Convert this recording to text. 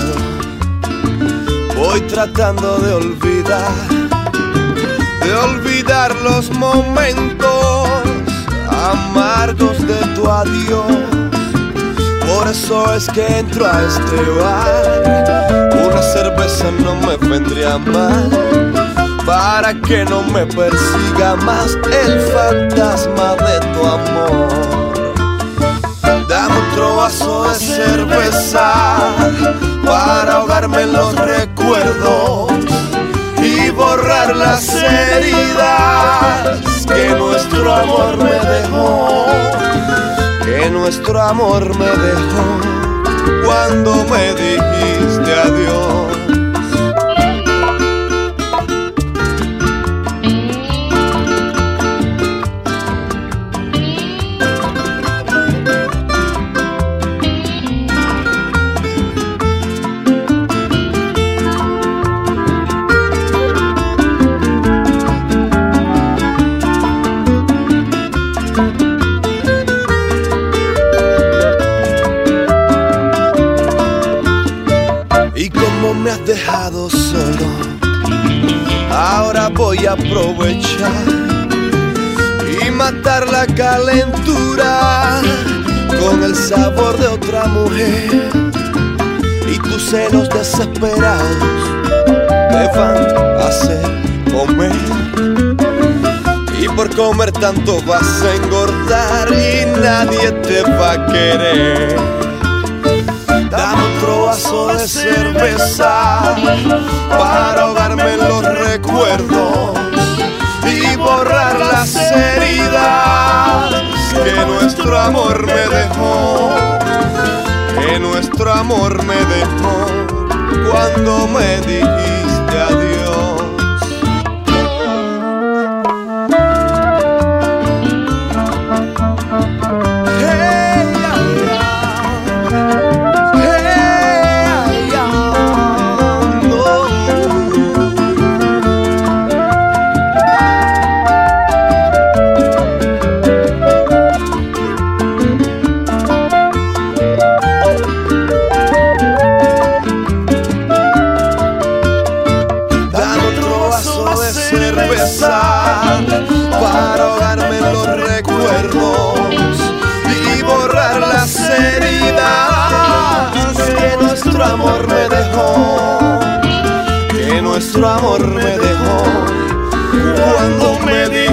recuerdo. Voy tratando de olvidar los momentos amargos de tu adiós. Por eso es que entro a este bar. Una cerveza no me vendría mal, para que no me persiga más el fantasma de tu amor. Dame otro vaso de cerveza para ahogarme en los recuerdos y borrar las heridas que nuestro amor me dejó, que nuestro amor me dejó cuando me dijiste adiós. Me has dejado solo, ahora voy a aprovechar y matar la calentura con el sabor de otra mujer. Y tus celos desesperados te van a hacer comer, y por comer tanto vas a engordar y nadie te va a querer. Dame otro vaso de cerveza para ahogarme en los recuerdos y borrar las heridas que nuestro amor me dejó, que nuestro amor me dejó cuando me dijiste adiós. Para ahogarme en los recuerdos y borrar las heridas que nuestro amor me dejó, que nuestro amor me dejó cuando me dio